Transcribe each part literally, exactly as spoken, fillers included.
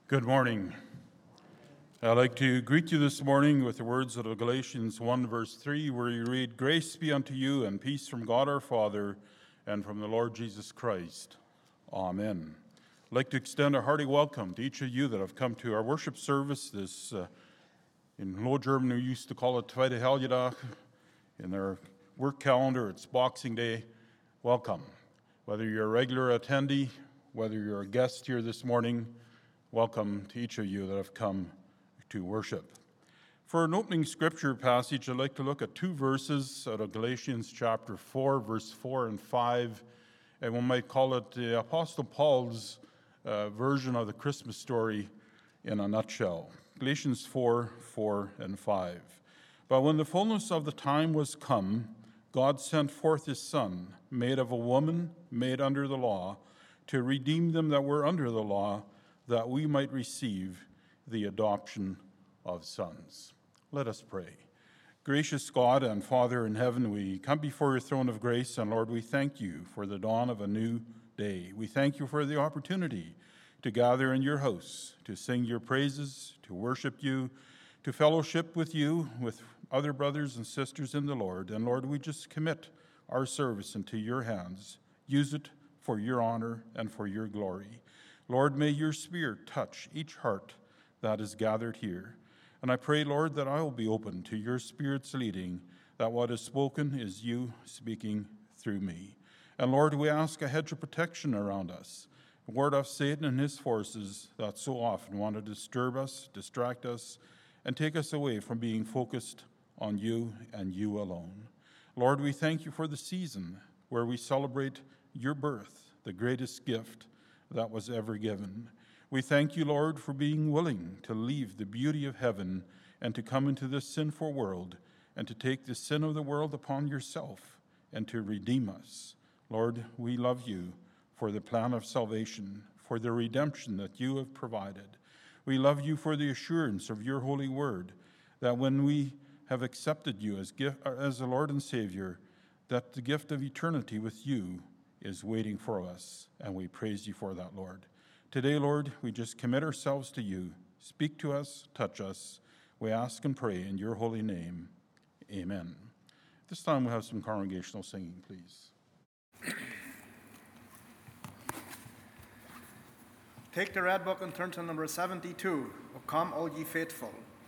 Good morning. I'd like to greet you this morning with the words out of Galatians one, verse three, where you read, "Grace be unto you and peace from God our Father and from the Lord Jesus Christ. Amen." I'd like to extend a hearty welcome to each of you that have come to our worship service. This, uh, in Low German, we used to call it Tweede Helgedag. In their work calendar, it's Boxing Day. Welcome. Whether you're a regular attendee, whether you're a guest here this morning, welcome to each of you that have come to worship. For an opening scripture passage, I'd like to look at two verses out of Galatians chapter four, verse four and five, and one might call it the Apostle Paul's uh, version of the Christmas story in a nutshell. Galatians four, four and five. "But when the fullness of the time was come, God sent forth his Son, made of a woman, made under the law, to redeem them that were under the law, that we might receive the adoption of sons." Let us pray. Gracious God and Father in heaven, we come before your throne of grace, and Lord, we thank you for the dawn of a new day. We thank you for the opportunity to gather in your house, to sing your praises, to worship you, to fellowship with you, with other brothers and sisters in the Lord. And Lord, we just commit our service into your hands. Use it for your honor and for your glory. Lord, may your Spirit touch each heart that is gathered here. And I pray, Lord, that I will be open to your Spirit's leading, that what is spoken is you speaking through me. And Lord, we ask a hedge of protection around us, ward off Satan and his forces that so often want to disturb us, distract us, and take us away from being focused on you and you alone. Lord, we thank you for the season where we celebrate your birth, the greatest gift that was ever given. We thank you, Lord, for being willing to leave the beauty of heaven and to come into this sinful world and to take the sin of the world upon yourself and to redeem us. Lord, we love you for the plan of salvation, for the redemption that you have provided. We love you for the assurance of your holy word, that when we have accepted you as gift, as the Lord and Savior, that the gift of eternity with you is waiting for us, and we praise you for that, Lord. Today, Lord, we just commit ourselves to you. Speak to us, touch us. We ask and pray in your holy name. Amen. This time we'll have some congregational singing, please. Take the red book and turn to number seventy-two. O come, all ye faithful.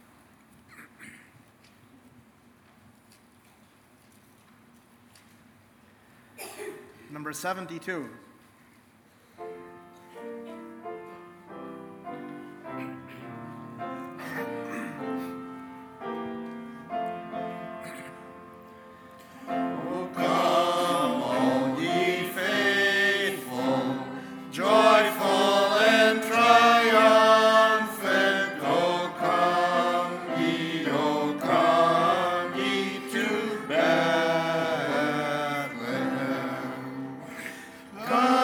Number seventy-two. Come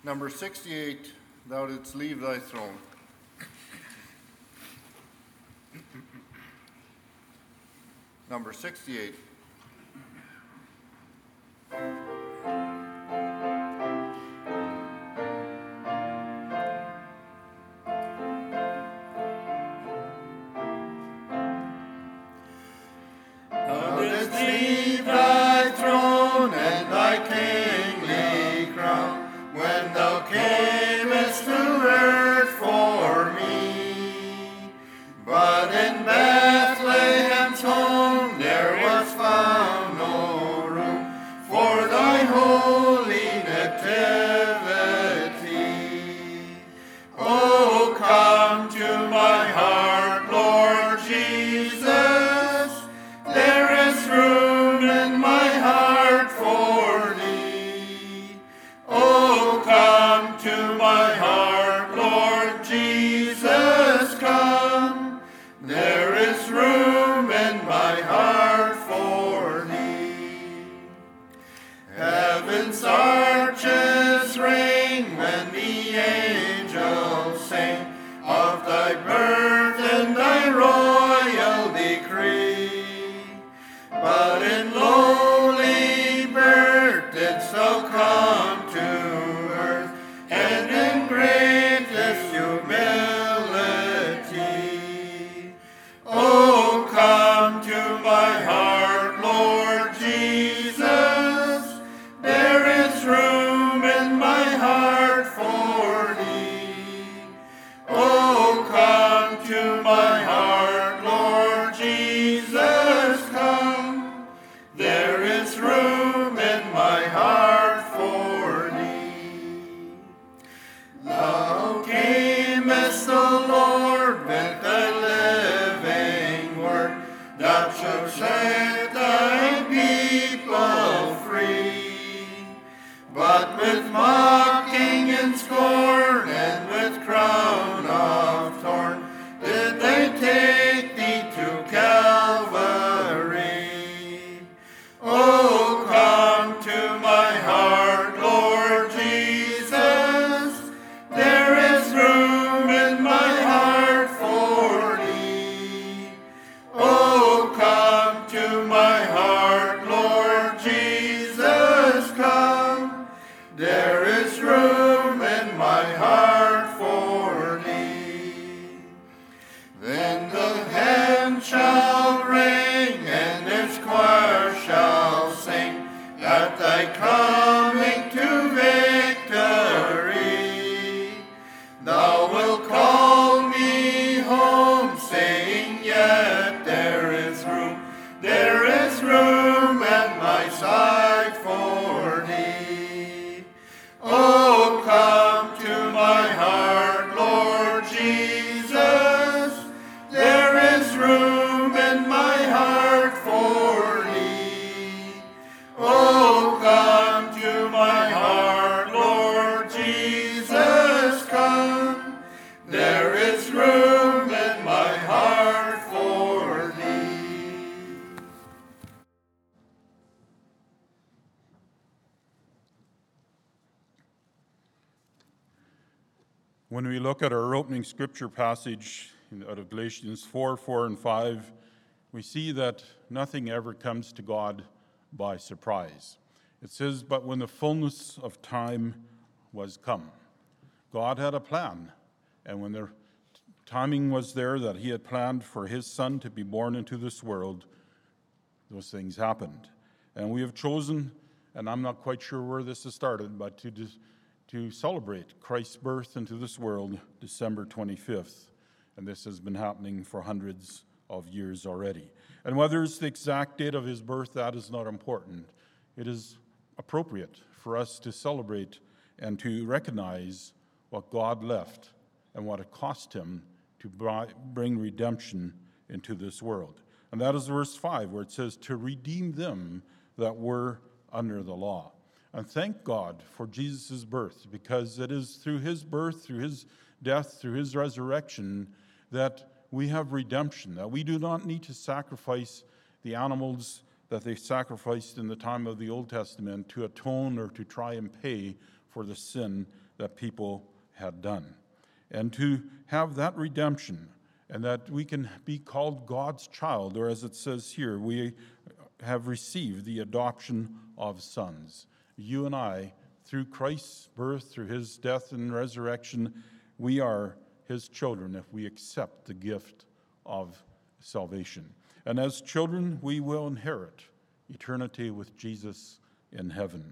Number sixty-eight, Thou didst leave thy throne. Number sixty-eight. Thou didst leave thy throne and thy kingly crown, when thou camest to earth for me. But in Bethlehem's home there was found no room for thy holy nativity. Oh, come to my heart, Lord Jesus. There is room in my heart for thee. Oh, come to my heart, Lord Jesus, come. There is room in my heart for thee. Heaven's arches ring when the angels sing of thy birth and thy royal decree. But in lowly birth didst thou come to earth, and in greatest humility. Oh, come to my heart, Lord Jesus. There is room in my heart for thee. Oh, come to my heart, Lord Jesus, come. There is room in my heart for thee. Thou camest, O Lord, with thy living word, that should set thy people free. But with mocking and scorn, and with crown of thorn, did they take thee to Calvary. Oh, come to my heart, Lord Jesus. There is room in my heart for thee. Oh, come to my heart, Lord Jesus, come. There is room in my heart for thee. Then the hand shall ring, and its choir shall sing, at thy coming to victory. Thou wilt call me home, saying, yet there is room, there is room at my side for thee. Oh, come to my heart, Lord Jesus. There is room in my heart for thee. Oh, come to my heart, Lord Jesus, come. There is room in my heart for thee. When we look at our opening scripture passage out of Galatians four, four, and five, we see that nothing ever comes to God by surprise. It says, but when the fullness of time was come, God had a plan. And when the timing was there that he had planned for his son to be born into this world, those things happened. And we have chosen, and I'm not quite sure where this has started, but to to celebrate Christ's birth into this world December twenty-fifth. And this has been happening for hundreds of years already. And whether it's the exact date of his birth, that is not important. It is appropriate for us to celebrate and to recognize what God left and what it cost him to bring redemption into this world. And that is verse five, where it says, to redeem them that were under the law. And thank God for Jesus' birth, because it is through his birth, through his death, through his resurrection, that we have redemption, that we do not need to sacrifice the animals that they sacrificed in the time of the Old Testament to atone or to try and pay for the sin that people had done. And to have that redemption, and that we can be called God's child, or as it says here, we have received the adoption of sons. You and I, through Christ's birth, through his death and resurrection, we are his children if we accept the gift of salvation. And as children, we will inherit eternity with Jesus in heaven.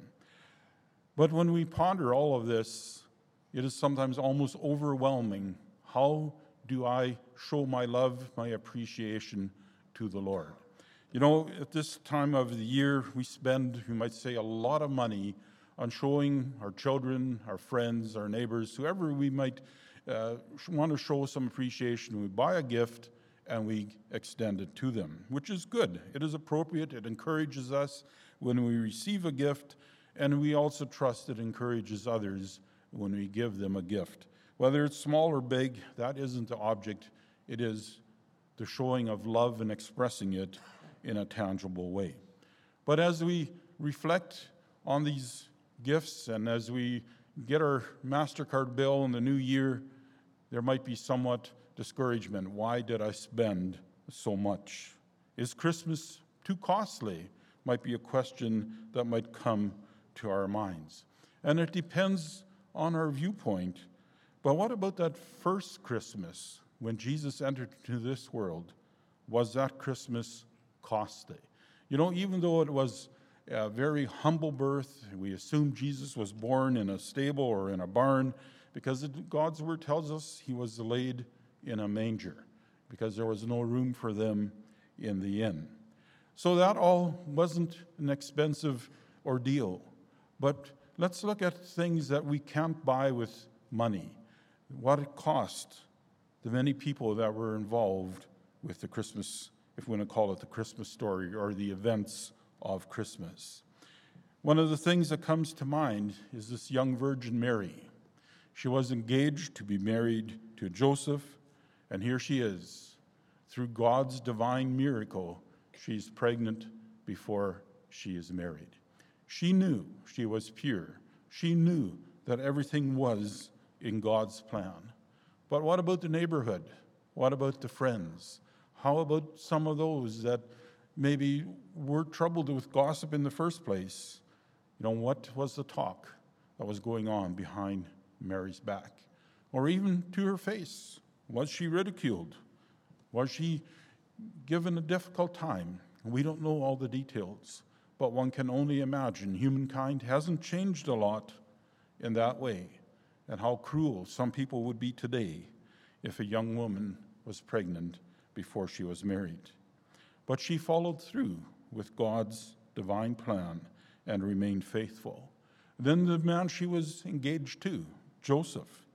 But when we ponder all of this, it is sometimes almost overwhelming. How do I show my love, my appreciation to the Lord? You know, at this time of the year, we spend, you might say, a lot of money on showing our children, our friends, our neighbors, whoever we might uh, want to show some appreciation. We buy a gift and we extend it to them, which is good. It is appropriate. It encourages us when we receive a gift, and we also trust it encourages others when we give them a gift. Whether it's small or big, that isn't the object. It is the showing of love and expressing it in a tangible way. But as we reflect on these gifts and as we get our MasterCard bill in the new year, there might be somewhat discouragement. Why did I spend so much? Is Christmas too costly? Might be a question that might come to our minds. And it depends on our viewpoint. But what about that first Christmas when Jesus entered into this world? Was that Christmas costly? You know, even though it was a very humble birth, we assume Jesus was born in a stable or in a barn, because it, God's word tells us he was laid in a manger, because there was no room for them in the inn. So that all wasn't an expensive ordeal. But let's look at things that we can't buy with money. What it cost the many people that were involved with the Christmas, if we want to call it the Christmas story, or the events of Christmas. One of the things that comes to mind is this young Virgin Mary. She was engaged to be married to Joseph, and here she is. Through God's divine miracle, she's pregnant before she is married. She knew she was pure. She knew that everything was in God's plan. But what about the neighborhood? What about the friends? How about some of those that maybe were troubled with gossip in the first place? You know, what was the talk that was going on behind Mary's back? Or even to her face? Was she ridiculed? Was she given a difficult time? We don't know all the details, but one can only imagine humankind hasn't changed a lot in that way, and how cruel some people would be today if a young woman was pregnant before she was married. But she followed through with God's divine plan and remained faithful. Then the man she was engaged to, Joseph,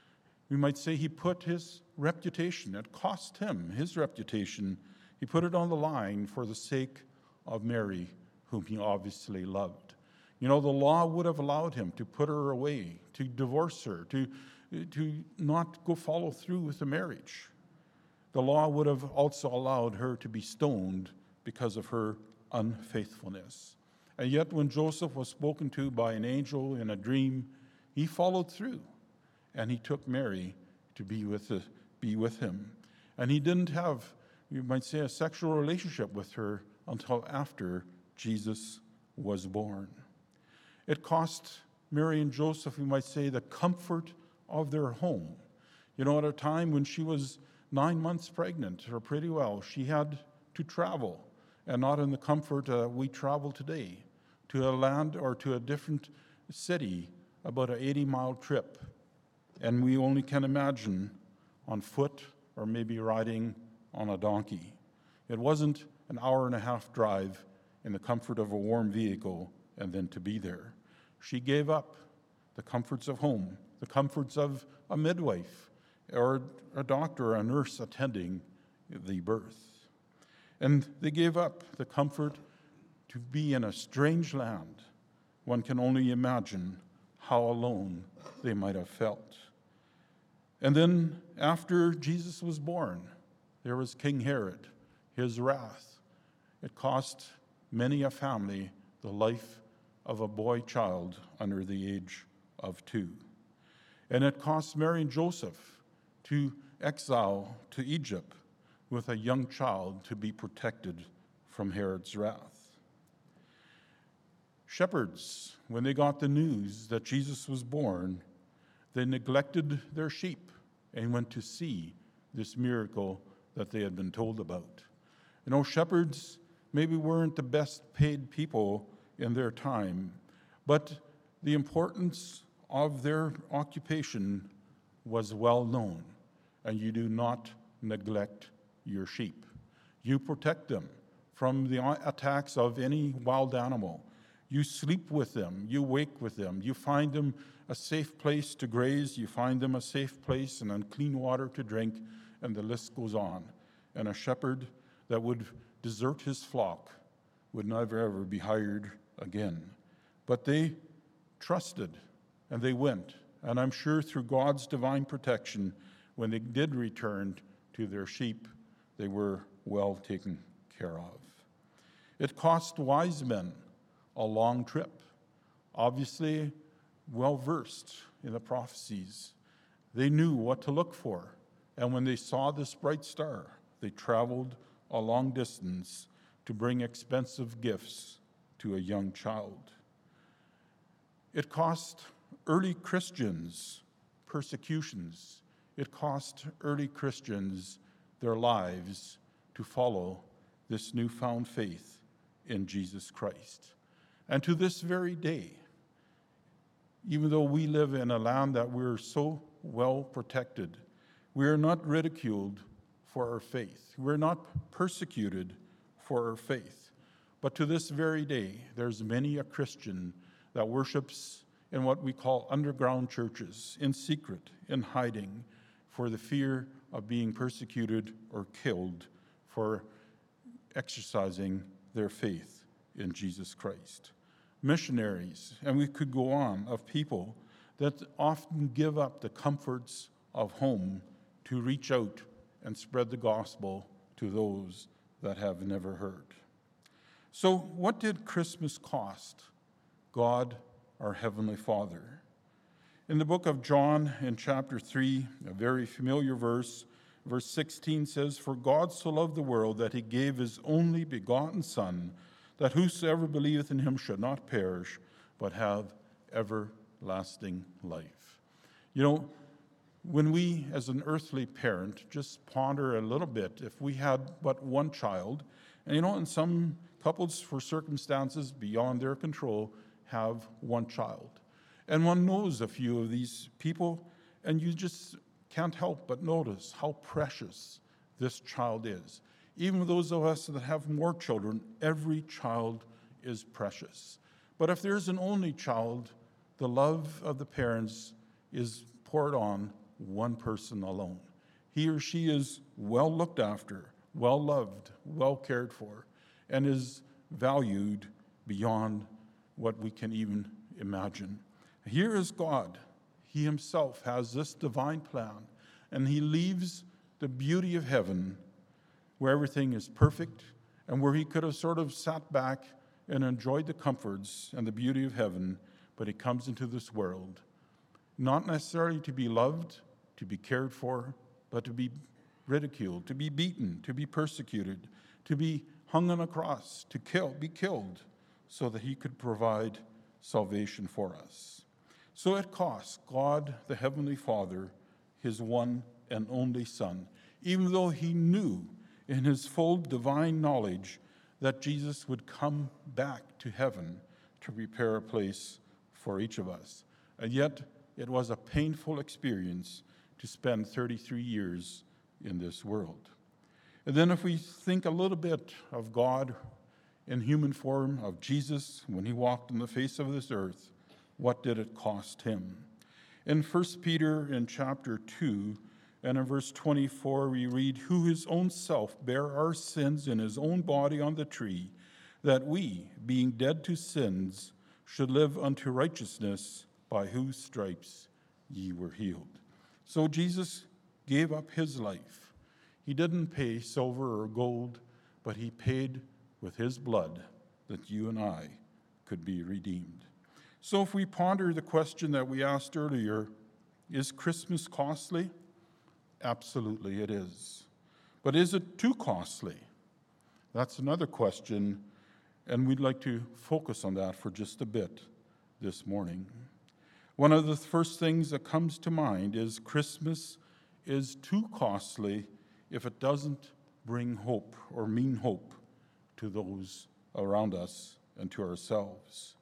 we might say he put his reputation, it cost him his reputation, he put it on the line for the sake of Mary, whom he obviously loved. You know, the law would have allowed him to put her away, to divorce her, to, to not go follow through with the marriage. The law would have also allowed her to be stoned because of her unfaithfulness. And yet when Joseph was spoken to by an angel in a dream, he followed through, and he took Mary to be with, the, be with him. And he didn't have, you might say, a sexual relationship with her until after Jesus was born. It cost Mary and Joseph, we might say, the comfort of their home. You know, at a time when she was nine months pregnant, or pretty well, she had to travel, and not in the comfort uh, we travel today, to a land or to a different city, about an eighty-mile trip. And we only can imagine on foot or maybe riding on a donkey. It wasn't an hour and a half drive in the comfort of a warm vehicle and then to be there. She gave up the comforts of home, the comforts of a midwife or a doctor or a nurse attending the birth. And they gave up the comfort to be in a strange land. One can only imagine how alone they might have felt. And then after Jesus was born, there was King Herod, his wrath. It cost many a family the life of a boy child under the age of two. And it cost Mary and Joseph to exile to Egypt with a young child to be protected from Herod's wrath. Shepherds, when they got the news that Jesus was born, they neglected their sheep and went to see this miracle that they had been told about. You know, shepherds maybe weren't the best paid people in their time, but the importance of their occupation was well known, and you do not neglect your sheep. You protect them from the attacks of any wild animal. You sleep with them, you wake with them, you find them a safe place to graze, you find them a safe place and clean water to drink, and the list goes on. And a shepherd that would desert his flock would never ever be hired again. But they trusted and they went. And I'm sure through God's divine protection, when they did return to their sheep, they were well taken care of. It cost wise men a long trip, obviously well versed in the prophecies. They knew what to look for. And when they saw this bright star, they traveled a long distance to bring expensive gifts to a young child. It cost early Christians persecutions. It cost early Christians their lives to follow this newfound faith in Jesus Christ. And to this very day, even though we live in a land that we're so well protected, we are not ridiculed for our faith. We're not persecuted for our faith. But to this very day, there's many a Christian that worships in what we call underground churches, in secret, in hiding, for the fear of being persecuted or killed for exercising their faith in Jesus Christ. Missionaries, and we could go on, of people that often give up the comforts of home to reach out and spread the gospel to those that have never heard. So what did Christmas cost God, our Heavenly Father? In the book of John, in chapter three, a very familiar verse, verse sixteen says, "For God so loved the world that he gave his only begotten Son, that whosoever believeth in him should not perish, but have everlasting life." You know, when we, as an earthly parent, just ponder a little bit, if we had but one child, and you know, in some couples, for circumstances beyond their control, have one child. And one knows a few of these people, and you just can't help but notice how precious this child is. Even those of us that have more children, every child is precious. But if there's an only child, the love of the parents is poured on one person alone. He or she is well looked after, well loved, well cared for, and is valued beyond what we can even imagine. Here is God. He himself has this divine plan, and he leaves the beauty of heaven where everything is perfect and where he could have sort of sat back and enjoyed the comforts and the beauty of heaven, but he comes into this world, not necessarily to be loved, to be cared for, but to be ridiculed, to be beaten, to be persecuted, to be hung on a cross, to kill, be killed, so that he could provide salvation for us. So it cost God, the Heavenly Father, his one and only Son, even though he knew in his full divine knowledge that Jesus would come back to heaven to prepare a place for each of us. And yet, it was a painful experience to spend thirty-three years in this world. And then if we think a little bit of God in human form, of Jesus when he walked on the face of this earth, what did it cost him? In First Peter in chapter two and in verse twenty-four, we read, "Who his own self bare our sins in his own body on the tree, that we, being dead to sins, should live unto righteousness, by whose stripes ye were healed." So Jesus gave up his life. He didn't pay silver or gold, but he paid with his blood that you and I could be redeemed. So if we ponder the question that we asked earlier, is Christmas costly? Absolutely it is. But is it too costly? That's another question, and we'd like to focus on that for just a bit this morning. One of the first things that comes to mind is Christmas is too costly if it doesn't bring hope or mean hope to those around us and to ourselves.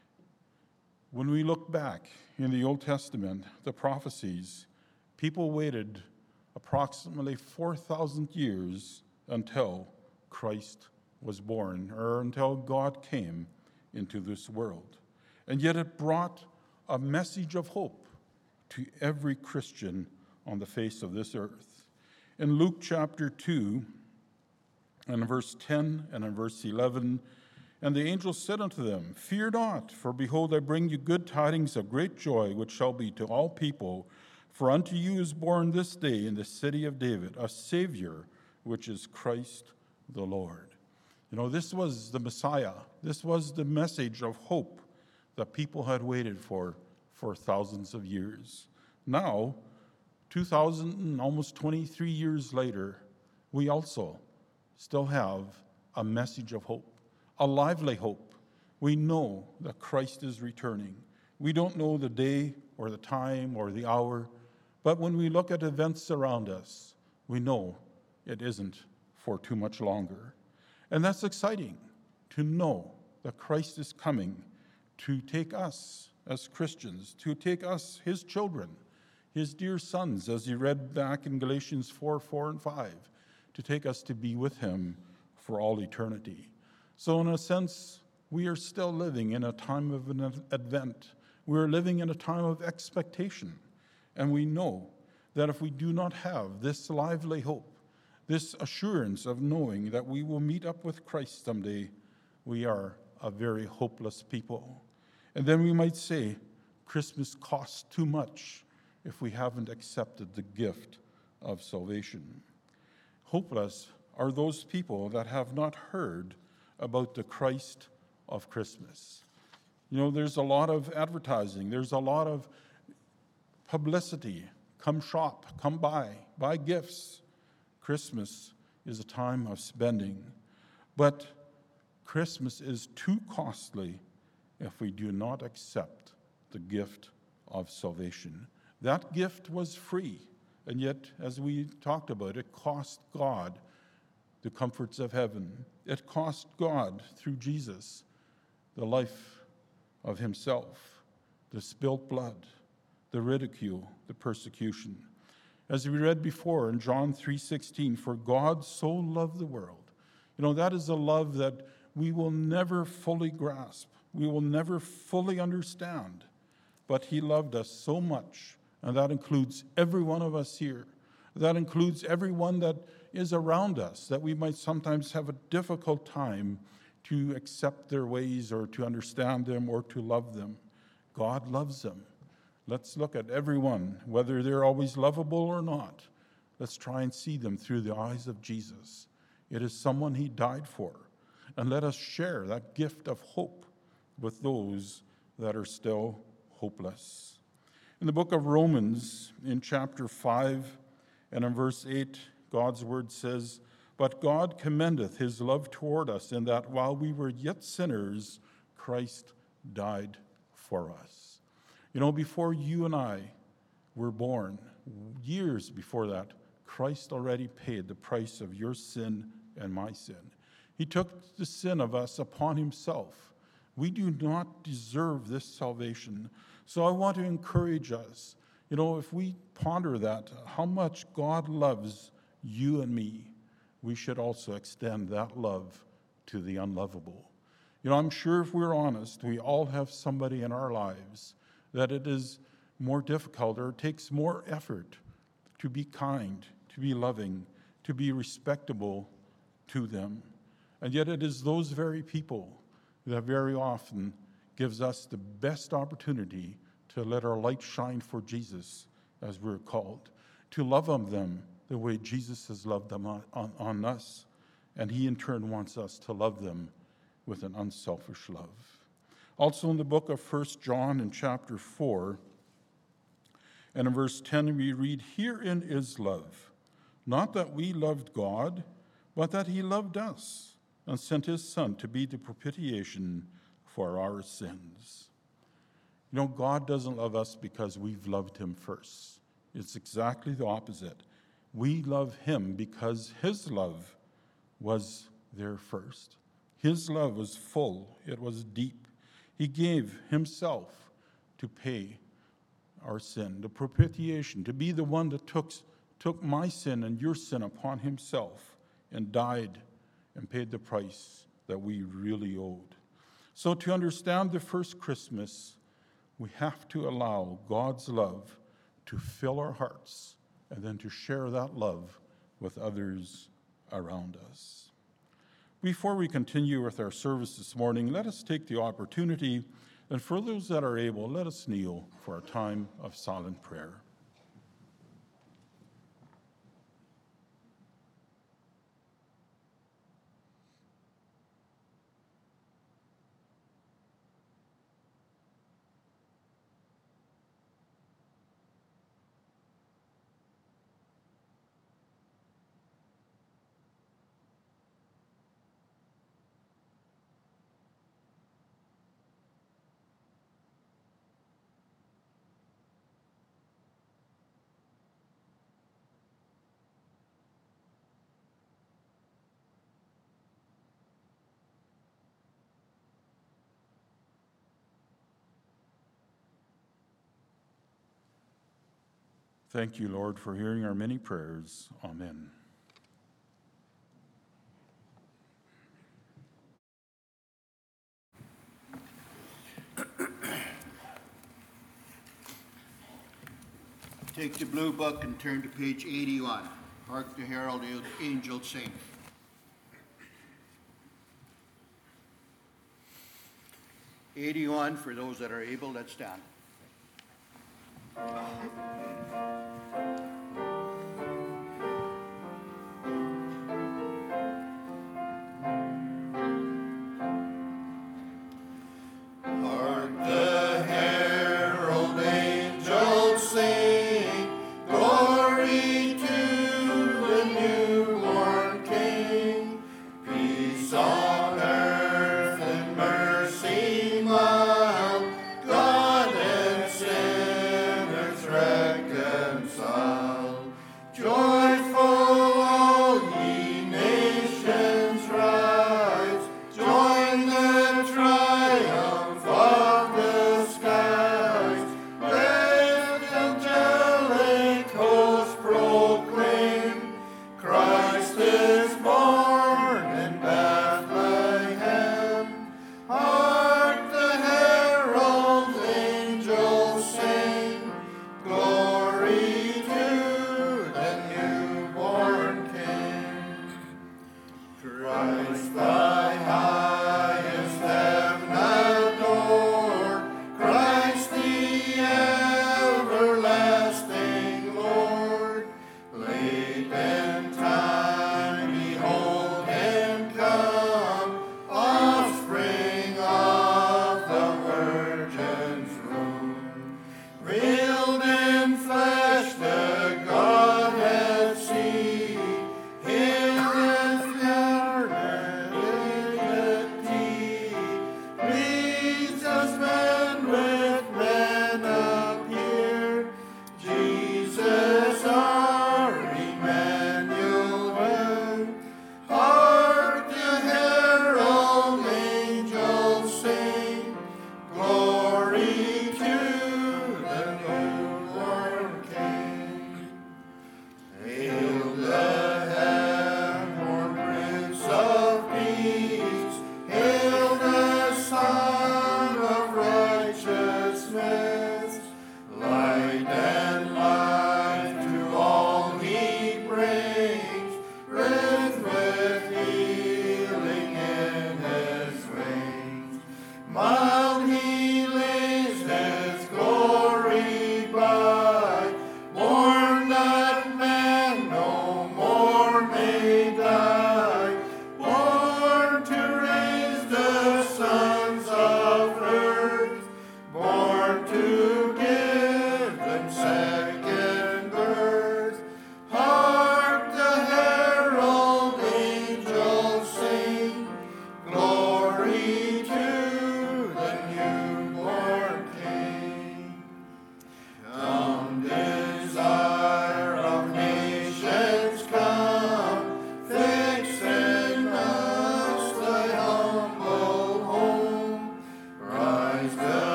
When we look back in the Old Testament, the prophecies, people waited approximately four thousand years until Christ was born, or until God came into this world. And yet it brought a message of hope to every Christian on the face of this earth. In Luke chapter two, and in verse ten and in verse eleven, and the angel said unto them, Fear not, for behold, I bring you good tidings of great joy, which shall be to all people. For unto you is born this day in the city of David a Savior, which is Christ the Lord. You know, this was the Messiah. This was the message of hope that people had waited for for thousands of years. Now, two thousand and almost twenty-three years later, we also still have a message of hope, a lively hope. We know that Christ is returning. We don't know the day or the time or the hour, but when we look at events around us, we know it isn't for too much longer. And that's exciting to know that Christ is coming to take us as Christians, to take us, his children, his dear sons, as you read back in Galatians four, four, and five, to take us to be with him for all eternity. So in a sense, we are still living in a time of an advent. We're living in a time of expectation. And we know that if we do not have this lively hope, this assurance of knowing that we will meet up with Christ someday, we are a very hopeless people. And then we might say, Christmas costs too much if we haven't accepted the gift of salvation. Hopeless are those people that have not heard about the Christ of Christmas. You know, there's a lot of advertising, there's a lot of publicity. Come shop, come buy, buy gifts. Christmas is a time of spending, but Christmas is too costly if we do not accept the gift of salvation. That gift was free, and yet, as we talked about, it cost God the comforts of heaven. It cost God, through Jesus, the life of himself, the spilt blood, the ridicule, the persecution. As we read before in John three sixteen, for God so loved the world. You know, that is a love that we will never fully grasp. We will never fully understand. But he loved us so much, and that includes every one of us here. That includes everyone that is around us, that we might sometimes have a difficult time to accept their ways or to understand them or to love them. God loves them. Let's look at everyone, whether they're always lovable or not. Let's try and see them through the eyes of Jesus. It is someone he died for. And let us share that gift of hope with those that are still hopeless. In the book of Romans, in chapter five and in verse eight, God's word says, But God commendeth his love toward us, in that while we were yet sinners, Christ died for us. You know, before you and I were born, years before that, Christ already paid the price of your sin and my sin. He took the sin of us upon himself. We do not deserve this salvation. So I want to encourage us, you know, if we ponder that, how much God loves you and me, we should also extend that love to the unlovable. You know, I'm sure if we're honest, we all have somebody in our lives that it is more difficult or it takes more effort to be kind, to be loving, to be respectable to them. And yet it is those very people that very often gives us the best opportunity to let our light shine for Jesus, as we're called, to love on them the way Jesus has loved them on, on, on us, and he in turn wants us to love them with an unselfish love. Also in the book of First John in chapter four, and in verse ten we read, "Herein is love, not that we loved God, but that he loved us and sent his Son to be the propitiation for our sins." You know, God doesn't love us because we've loved him first. It's exactly the opposite. We love him because his love was there first. His love was full. It was deep. He gave himself to pay our sin, the propitiation, to be the one that took, took my sin and your sin upon himself and died and paid the price that we really owed. So to understand the first Christmas, we have to allow God's love to fill our hearts and then to share that love with others around us. Before we continue with our service this morning, let us take the opportunity, and for those that are able, let us kneel for a time of silent prayer. Thank you, Lord, for hearing our many prayers. Amen. Take the blue book and turn to page eighty-one. Hark the herald angels sing. eighty-one, for those that are able, let's stand. Reckon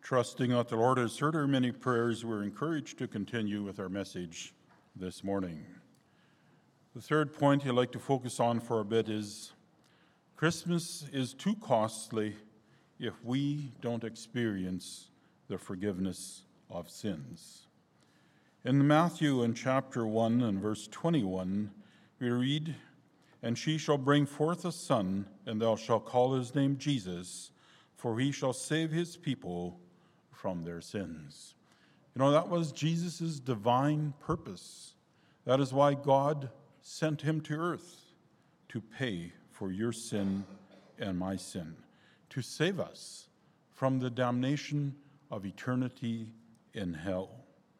Trusting that the Lord has heard our many prayers, we're encouraged to continue with our message this morning. The third point I'd like to focus on for a bit is Christmas is too costly if we don't experience the forgiveness of sins. In Matthew in chapter one and verse twenty-one, we read, "And she shall bring forth a son, and thou shalt call his name Jesus, for he shall save his people from their sins." You know, that was Jesus' divine purpose. That is why God sent him to earth, to pay for your sin and my sin, to save us from the damnation of eternity in hell.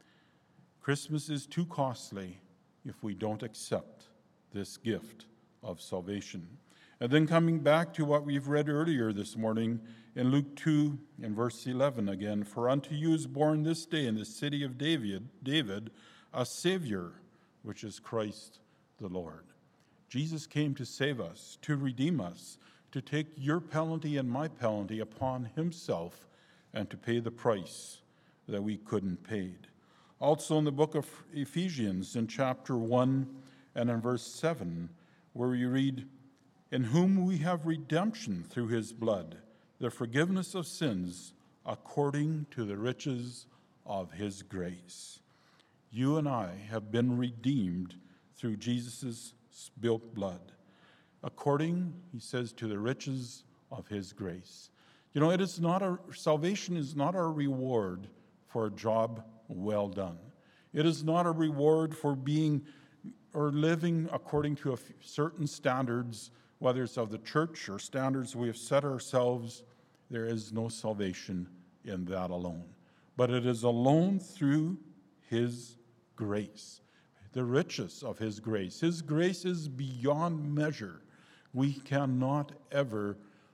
Christmas is too costly if we don't accept this gift of salvation. And then coming back to what we've read earlier this morning in Luke two and verse eleven again, "For unto you is born this day in the city of David, David a Savior, which is Christ the Lord." Jesus came to save us, to redeem us, to take your penalty and my penalty upon himself and to pay the price that we couldn't pay. Also in the book of Ephesians in chapter one and in verse seven, where we read, "In whom we have redemption through his blood, the forgiveness of sins according to the riches of his grace." You and I have been redeemed through Jesus' spilt blood, according, he says, to the riches of his grace. You know, it is not a, salvation is not a reward for a job well done. It is not a reward for being or living according to a f- certain standards, whether it's of the church or standards we have set ourselves. There is no salvation in that alone. But it is alone through his grace, the riches of his grace. His grace is beyond measure. We cannot ever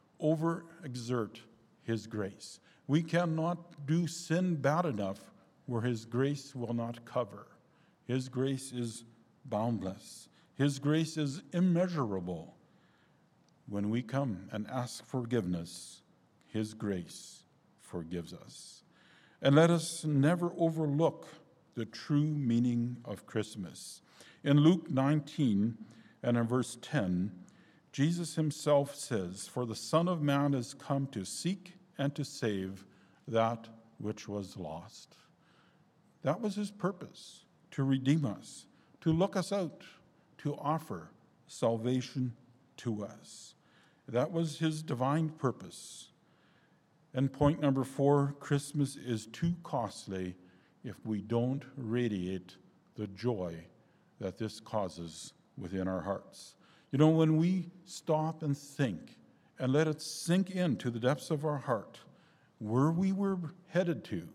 overexert his grace. We cannot do sin bad enough where his grace will not cover. His grace is boundless. His grace is immeasurable. When we come and ask forgiveness, his grace forgives us. And let us never overlook the true meaning of Christmas. In Luke nineteen and in verse ten, Jesus himself says, "For the Son of Man is come to seek and to save that which was lost." That was his purpose, to redeem us, to look us out, to offer salvation to us. That was his divine purpose. And point number four, Christmas is too costly if we don't radiate the joy that this causes within our hearts. You know, when we stop and think and let it sink into the depths of our heart where we were headed to,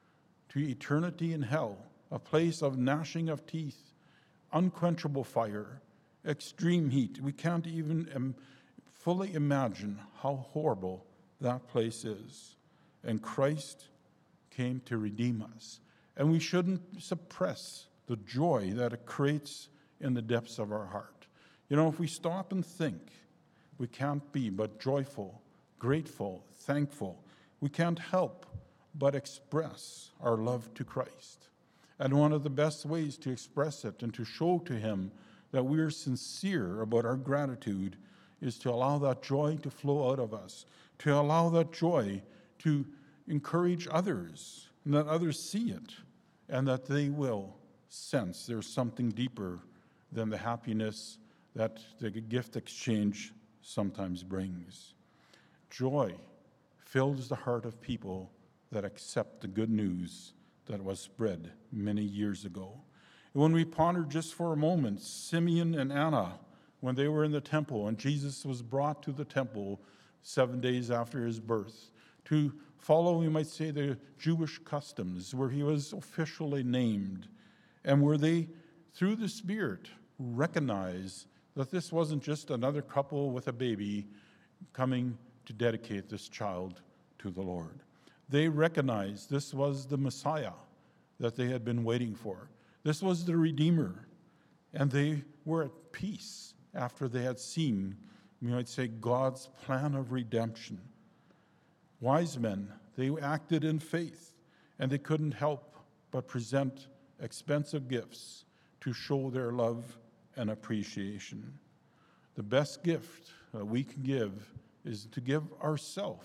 to eternity in hell, a place of gnashing of teeth, unquenchable fire, extreme heat. We can't even um, fully imagine how horrible that place is. And Christ came to redeem us. And we shouldn't suppress the joy that it creates in the depths of our heart. You know, if we stop and think, we can't be but joyful, grateful, thankful. We can't help but express our love to Christ. And one of the best ways to express it and to show to him that we are sincere about our gratitude is to allow that joy to flow out of us, to allow that joy to encourage others, and that others see it, and that they will sense there's something deeper than the happiness that the gift exchange sometimes brings. Joy fills the heart of people that accept the good news that was spread many years ago. And when we ponder just for a moment, Simeon and Anna, when they were in the temple and Jesus was brought to the temple seven days after his birth, to follow, we might say, the Jewish customs, where he was officially named, and where they, through the Spirit, recognize that this wasn't just another couple with a baby coming to dedicate this child to the Lord. They recognized this was the Messiah that they had been waiting for. This was the Redeemer. And they were at peace after they had seen, we might say, God's plan of redemption. Wise men, they acted in faith, and they couldn't help but present expensive gifts to show their love and appreciation. The best gift that we can give is to give ourselves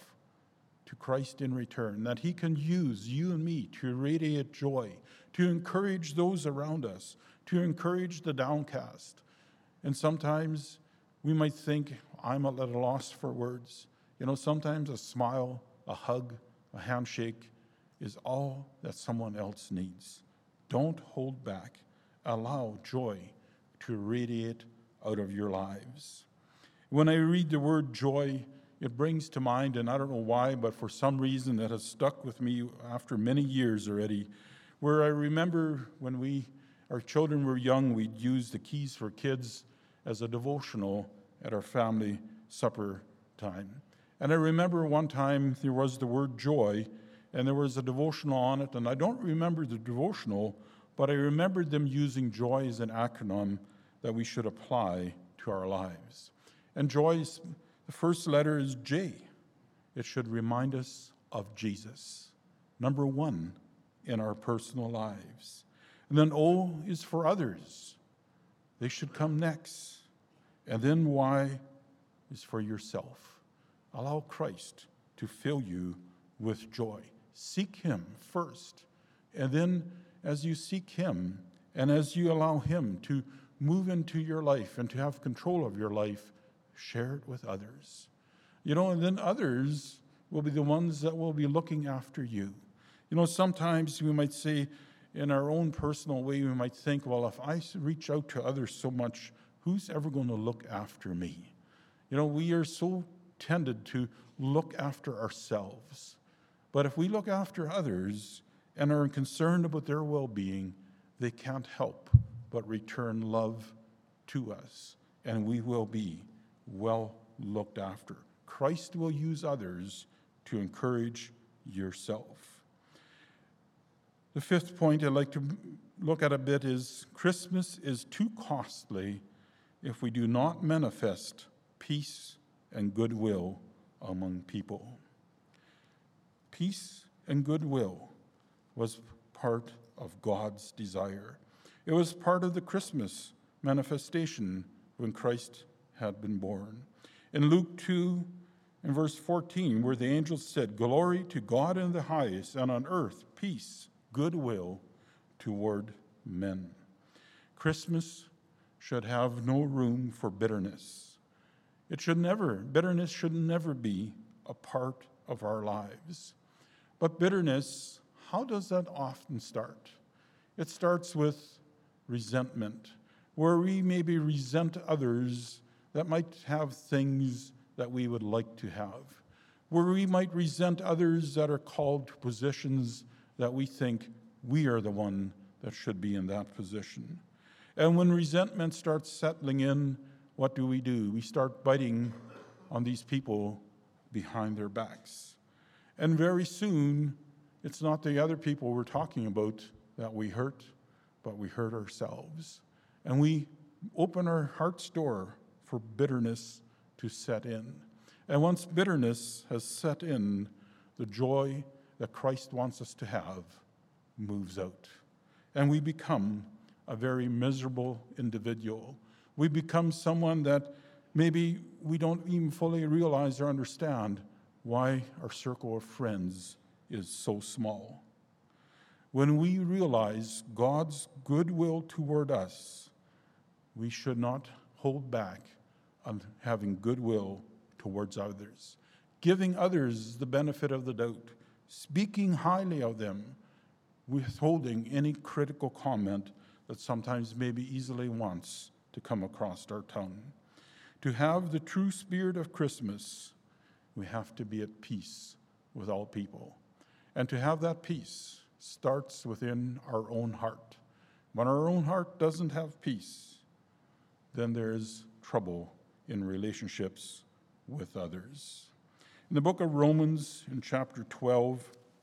to Christ in return, that he can use you and me to radiate joy, to encourage those around us, to encourage the downcast. And sometimes we might think, I'm at a loss for words. You know, sometimes a smile, a hug, a handshake is all that someone else needs. Don't hold back. Allow joy to radiate out of your lives. When I read the word joy, it brings to mind, and I don't know why, but for some reason it has stuck with me after many years already, where I remember when we, our children were young, we'd use the Keys for Kids as a devotional at our family supper time. And I remember one time there was the word joy, and there was a devotional on it, and I don't remember the devotional, but I remembered them using joy as an acronym that we should apply to our lives. And joy's, the first letter is J. It should remind us of Jesus, number one in our personal lives. And then O is for others. They should come next. And then Y is for yourself. Allow Christ to fill you with joy. Seek him first. And then as you seek him and as you allow him to move into your life and to have control of your life, share it with others. You know, and then others will be the ones that will be looking after you. You know, sometimes we might say in our own personal way, we might think, well, if I reach out to others so much, who's ever going to look after me? You know, we are so tended to look after ourselves. But if we look after others and are concerned about their well-being, they can't help but return love to us, and we will be well looked after. Christ will use others to encourage yourself. The fifth point I'd like to look at a bit is Christmas is too costly if we do not manifest peace and goodwill among people. Peace and goodwill was part of God's desire. It was part of the Christmas manifestation when Christ had been born. In Luke two, in verse fourteen, where the angel said, "Glory to God in the highest, and on earth peace, goodwill toward men." Christmas should have no room for bitterness. It should never, bitterness should never be a part of our lives. But bitterness, how does that often start? It starts with resentment, where we maybe resent others that might have things that we would like to have, where we might resent others that are called to positions that we think we are the one that should be in that position. And when resentment starts settling in, what do we do? We start biting on these people behind their backs. And very soon, it's not the other people we're talking about that we hurt, but we hurt ourselves. And we open our heart's door for bitterness to set in. And once bitterness has set in, the joy that Christ wants us to have moves out. And we become a very miserable individual. We become someone that maybe we don't even fully realize or understand why our circle of friends is so small. When we realize God's goodwill toward us, we should not hold back on having goodwill towards others, giving others the benefit of the doubt, speaking highly of them, withholding any critical comment that sometimes maybe easily wants to come across our tongue. To have the true spirit of Christmas, we have to be at peace with all people. And to have that peace starts within our own heart. When our own heart doesn't have peace, then there's trouble in relationships with others. In the book of Romans, in chapter twelve,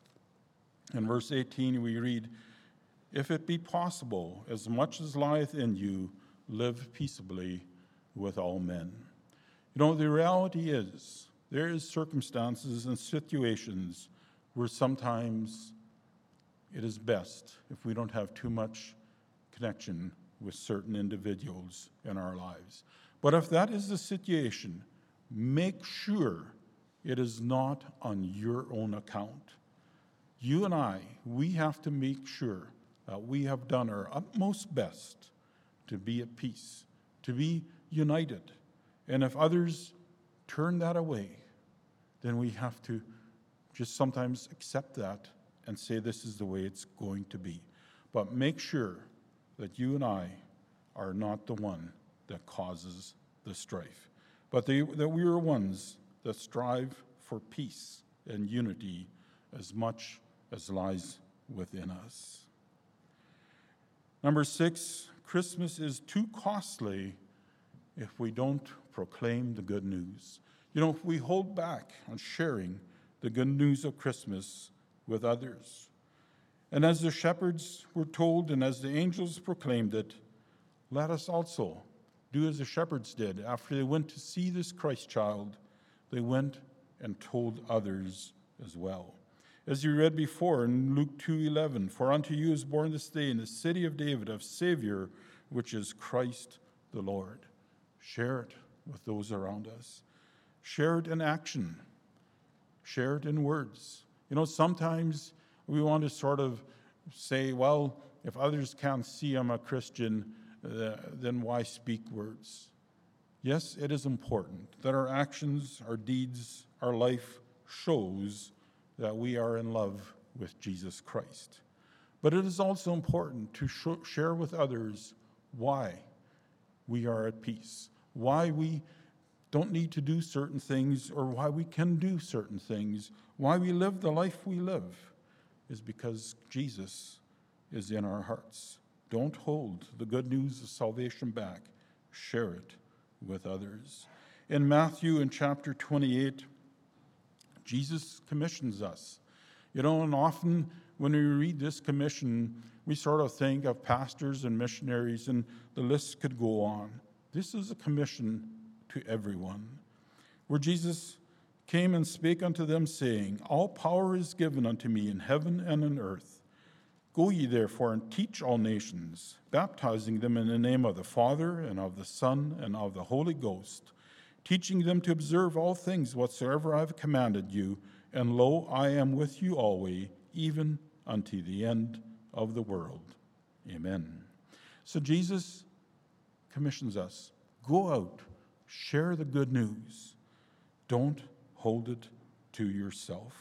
in verse eighteen, we read, "If it be possible, as much as lieth in you, live peaceably with all men." You know, the reality is, there is circumstances and situations where sometimes it is best if we don't have too much connection with certain individuals in our lives. But if that is the situation, make sure it is not on your own account. You and I, we have to make sure that we have done our utmost best to be at peace, to be united. And if others turn that away, then we have to just sometimes accept that and say this is the way it's going to be. But make sure that you and I are not the one that causes the strife, but they, that we are ones that strive for peace and unity as much as lies within us. Number six, Christmas is too costly if we don't proclaim the good news. You know, if we hold back on sharing the good news of Christmas with others. And as the shepherds were told and as the angels proclaimed it, let us also do as the shepherds did. After they went to see this Christ child, they went and told others as well. As you read before in Luke two eleven, for unto you is born this day in the city of David a Savior, which is Christ the Lord. Share it with those around us. Share it in action. Share it in words. You know, sometimes we want to sort of say, well, if others can't see I'm a Christian, uh, then why speak words? Yes, it is important that our actions, our deeds, our life shows that we are in love with Jesus Christ. But it is also important to sh- share with others why we are at peace, why we don't need to do certain things, or why we can do certain things, why we live the life we live, is because Jesus is in our hearts. Don't hold the good news of salvation back. Share it with others. In Matthew, in chapter twenty-eight, Jesus commissions us. You know, and often when we read this commission, we sort of think of pastors and missionaries, and the list could go on. This is a commission to everyone, where Jesus came and spake unto them, saying, all power is given unto me in heaven and in earth. Go ye therefore and teach all nations, baptizing them in the name of the Father and of the Son and of the Holy Ghost, teaching them to observe all things whatsoever I have commanded you, and lo, I am with you always, even unto the end of the world. Amen. So Jesus commissions us, go out, share the good news. Don't hold it to yourself.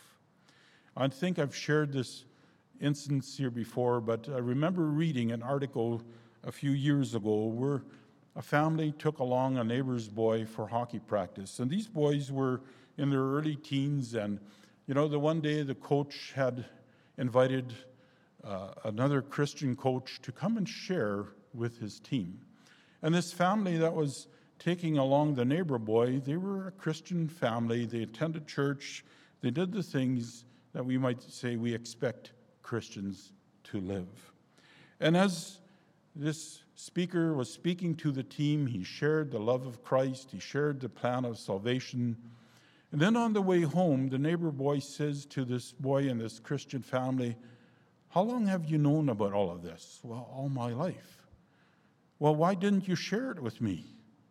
I think I've shared this instance here before, but I remember reading an article a few years ago where a family took along a neighbor's boy for hockey practice. And these boys were in their early teens, and, you know, the one day the coach had invited uh, another Christian coach to come and share with his team. And this family that was taking along the neighbor boy, they were a Christian family. They attended church. They did the things that we might say we expect Christians to live. And as this speaker was speaking to the team, he shared the love of Christ. He shared the plan of salvation. And then on the way home, the neighbor boy says to this boy in this Christian family, how long have you known about all of this? Well, all my life. Well, why didn't you share it with me?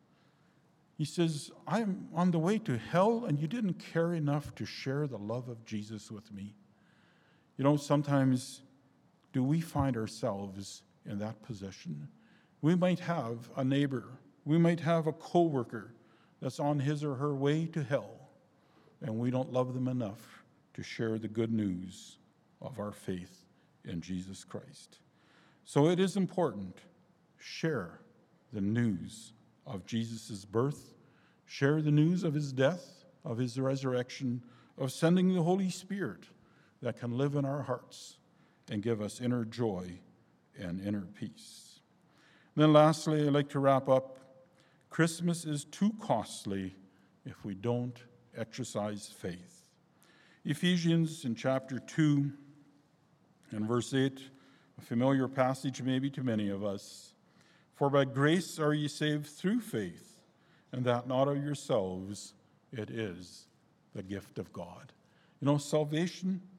He says, I'm on the way to hell, and you didn't care enough to share the love of Jesus with me. You know, sometimes do we find ourselves in that position? We might have a neighbor, we might have a coworker that's on his or her way to hell, and we don't love them enough to share the good news of our faith in Jesus Christ. So it is important, share the news of Jesus' birth, share the news of his death, of his resurrection, of sending the Holy Spirit that can live in our hearts and give us inner joy and inner peace. And then lastly, I'd like to wrap up. Christmas is too costly if we don't exercise faith. Ephesians in chapter two and verse eight, a familiar passage maybe to many of us. For by grace are ye saved through faith, and that not of yourselves, it is the gift of God. You know, salvation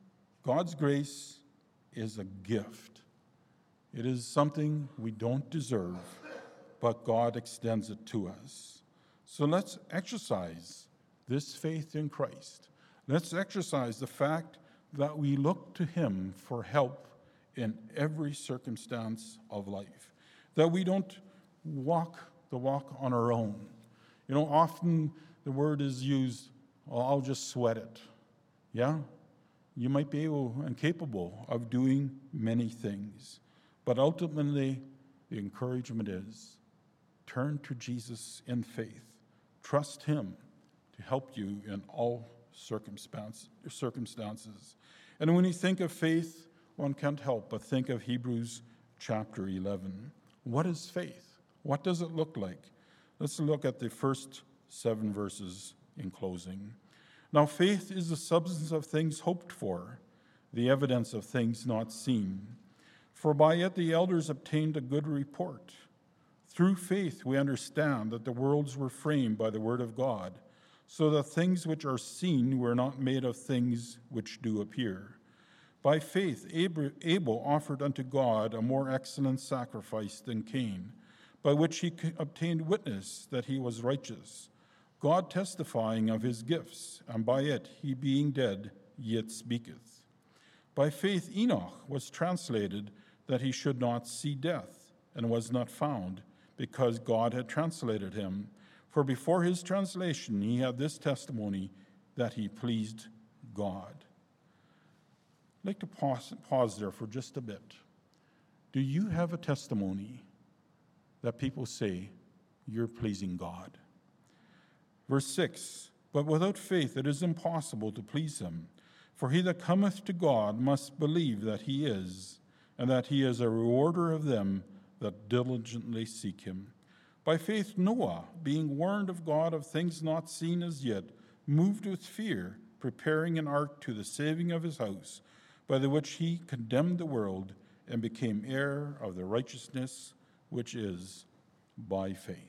God's grace is a gift. It is something we don't deserve, but God extends it to us. So let's exercise this faith in Christ. Let's exercise the fact that we look to him for help in every circumstance of life, that we don't walk the walk on our own. You know, often the word is used, oh, I'll just sweat it. Yeah, you might be able and capable of doing many things, but ultimately the encouragement is turn to Jesus in faith. Trust him to help you in all circumstance, circumstances. And when you think of faith, one can't help but think of Hebrews chapter eleven. What is faith? What does it look like? Let's look at the first seven verses in closing. Now, faith is the substance of things hoped for, the evidence of things not seen. For by it the elders obtained a good report. Through faith we understand that the worlds were framed by the word of God, so that things which are seen were not made of things which do appear. By faith Abel offered unto God a more excellent sacrifice than Cain, by which he obtained witness that he was righteous, God testifying of his gifts, and by it he being dead yet speaketh. By faith Enoch was translated that he should not see death, and was not found, because God had translated him. For before his translation he had this testimony, that he pleased God. I'd like to pause, pause there for just a bit. Do you have a testimony that people say you're pleasing God? Verse six, but without faith it is impossible to please him. For he that cometh to God must believe that he is, and that he is a rewarder of them that diligently seek him. By faith Noah, being warned of God of things not seen as yet, moved with fear, preparing an ark to the saving of his house, by the which he condemned the world, and became heir of the righteousness which is by faith.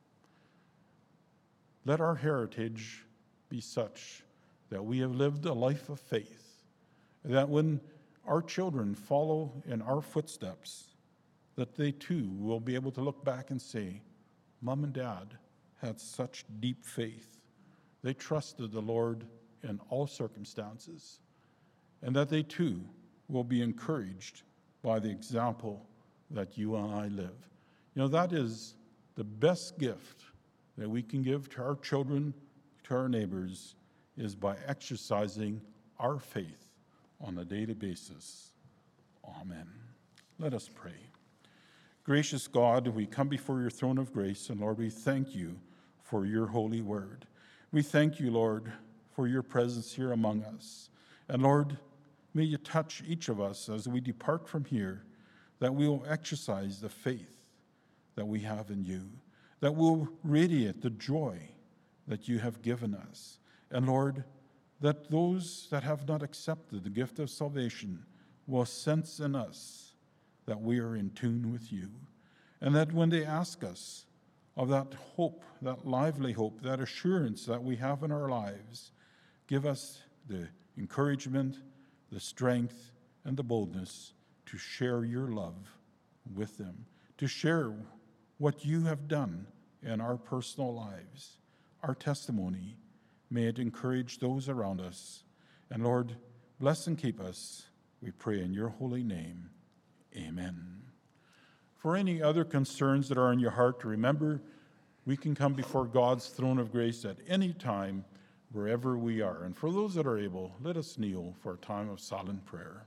Let our heritage be such that we have lived a life of faith, that when our children follow in our footsteps, that they too will be able to look back and say, Mom and Dad had such deep faith. They trusted the Lord in all circumstances, and that they too will be encouraged by the example that you and I live. You know, that is the best gift that we can give to our children, to our neighbors, is by exercising our faith on a daily basis. Amen. Let us pray. Gracious God, we come before your throne of grace, and Lord, we thank you for your holy word. We thank you, Lord, for your presence here among us. And Lord, may you touch each of us as we depart from here, that we will exercise the faith that we have in you, that we'll radiate the joy that you have given us. And Lord, that those that have not accepted the gift of salvation will sense in us that we are in tune with you. And that when they ask us of that hope, that lively hope, that assurance that we have in our lives, give us the encouragement, the strength, and the boldness to share your love with them, to share what you have done in our personal lives, our testimony. May it encourage those around us. And Lord, bless and keep us, we pray in your holy name. Amen. For any other concerns that are in your heart, remember, we can come before God's throne of grace at any time, wherever we are. And for those that are able, let us kneel for a time of silent prayer.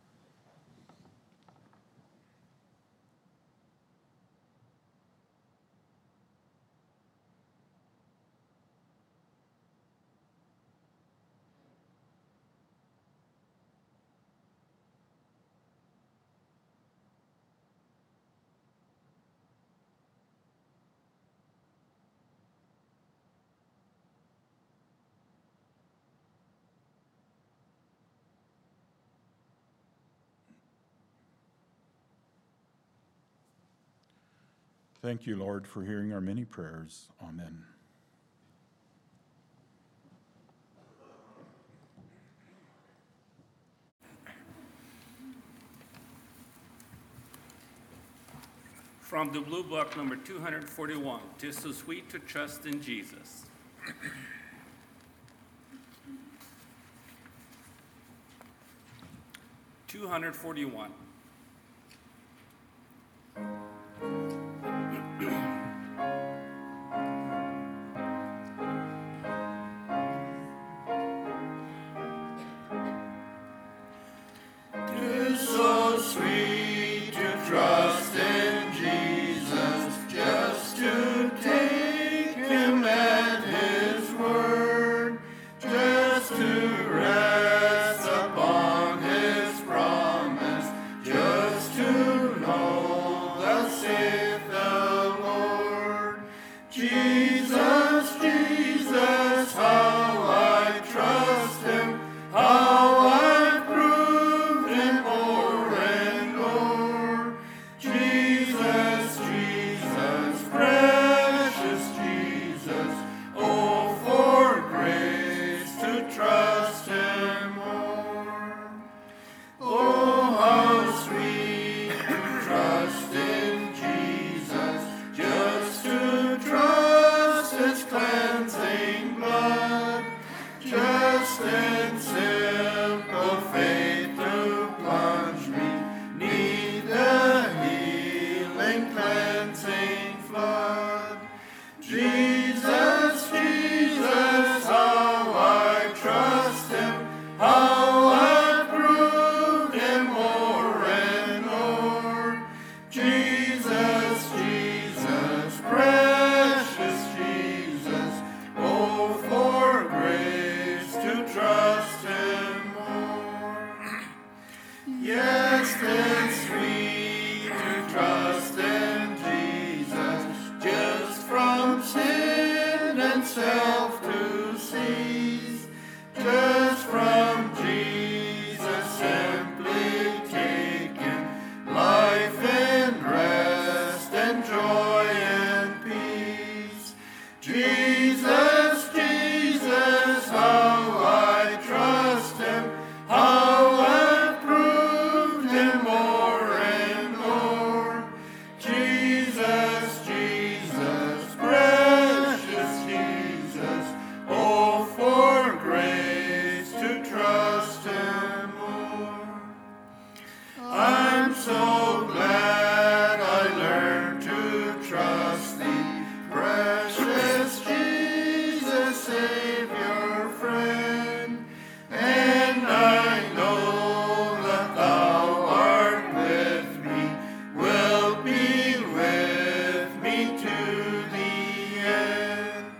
Thank you, Lord, for hearing our many prayers. Amen. From the Blue Book, number two hundred forty-one, "'Tis so sweet to trust in Jesus." two hundred forty-one. Tis so sweet to trust in Jesus, just to take him at his word, just to rest upon his promise, just to know thus saith the Lord. Jesus, Jesus, how I trust him, how I proved him o'er and o'er. Jesus, Jesus, precious Jesus, oh, for grace to trust him more. Oh, how sweet to trust in Jesus, just to trust his cleansing blood, just in simple faith to plunge me, neath the healing cleansing flood. Jesus, Jesus, how I trust him, how I proved him o'er and o'er. Jesus, Jesus, precious Jesus, oh, for grace to trust him more. Yes, 'tis sweet to trust in Jesus, just from sin and self to cease, just from Jesus simply taken life and rest and joy and peace. Jesus, Jesus, how I trust him, how I proved him o'er and o'er. Jesus, Jesus, precious Jesus, oh, for grace to trust him more. I'm so glad I learned to trust thee, precious Jesus, Savior, friend. And I know that thou art with me, will be with me to the end.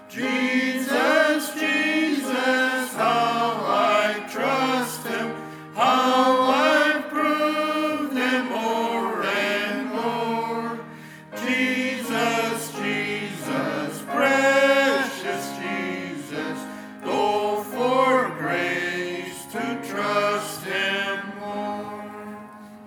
Jesus, Jesus, how I trust him, how I proved him o'er and o'er. Jesus, Jesus, precious Jesus, oh, for grace to trust him more.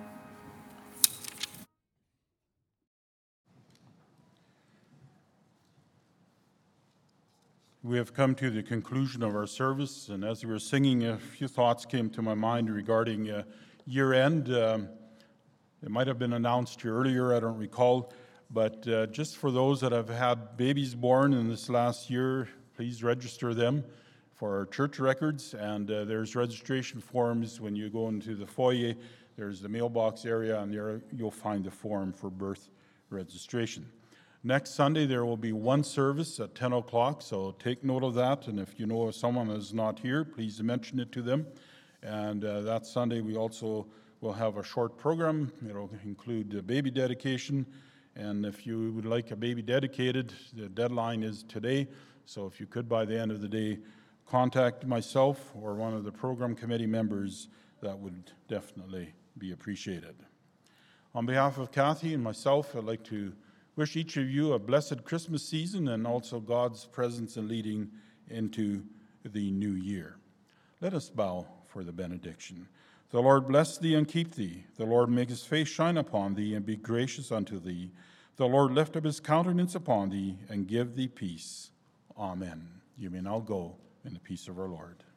We have come to the conclusion of our service, and as we were singing, a few thoughts came to my mind regarding uh, year-end. Um, it might have been announced here earlier, I don't recall, but uh, just for those that have had babies born in this last year, please register them for our church records, and uh, there's registration forms when you go into the foyer. There's the mailbox area, and there you'll find the form for birth registration. Next Sunday, there will be one service at ten o'clock, so take note of that. And if you know of someone that's not here, please mention it to them. And uh, that Sunday, we also will have a short program. It'll include a baby dedication. And if you would like a baby dedicated, the deadline is today. So if you could, by the end of the day, contact myself or one of the program committee members, that would definitely be appreciated. On behalf of Kathy and myself, I'd like to wish each of you a blessed Christmas season and also God's presence and leading into the new year. Let us bow for the benediction. The Lord bless thee and keep thee. The Lord make his face shine upon thee and be gracious unto thee. The Lord lift up his countenance upon thee and give thee peace. Amen. You may now go in the peace of our Lord.